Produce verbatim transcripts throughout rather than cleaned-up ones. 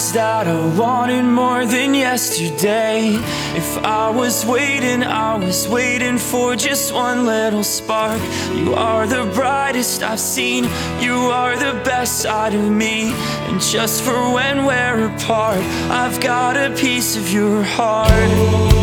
promise that I wanted more than yesterday. If I was waiting, I was waiting for just one little spark. You are the brightest I've seen, you are the best side of me. And just for when we're apart, I've got a piece of your heart.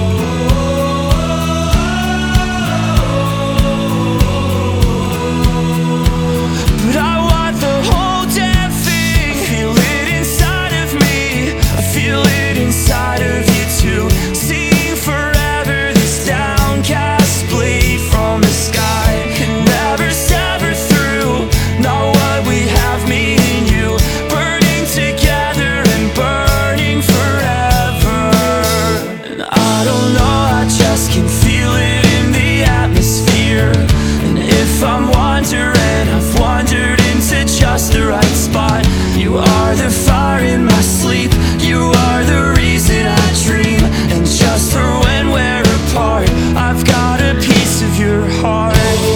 The right spot. You are the fire in my sleep, you are the reason I dream. And just for when we're apart, I've got a piece of your heart.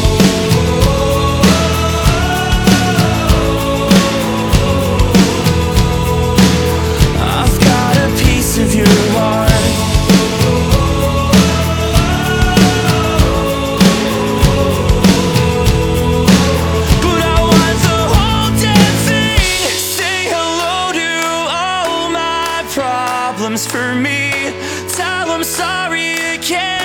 I've got a piece of your heart. For me, tell 'em sorry again.